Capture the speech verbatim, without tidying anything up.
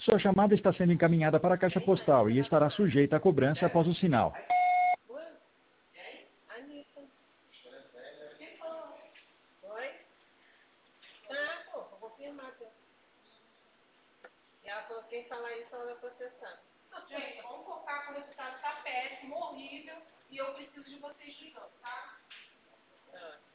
Sua chamada está sendo encaminhada para a caixa postal e estará sujeita a cobrança após o sinal. Anitta. Oi? Tá, pô, vou confirmar. E ela falou que quem falar isso, ela vai processar. Gente, vamos focar que o resultado tá péssimo, horrível, e eu preciso de vocês ligando, tá? Ah.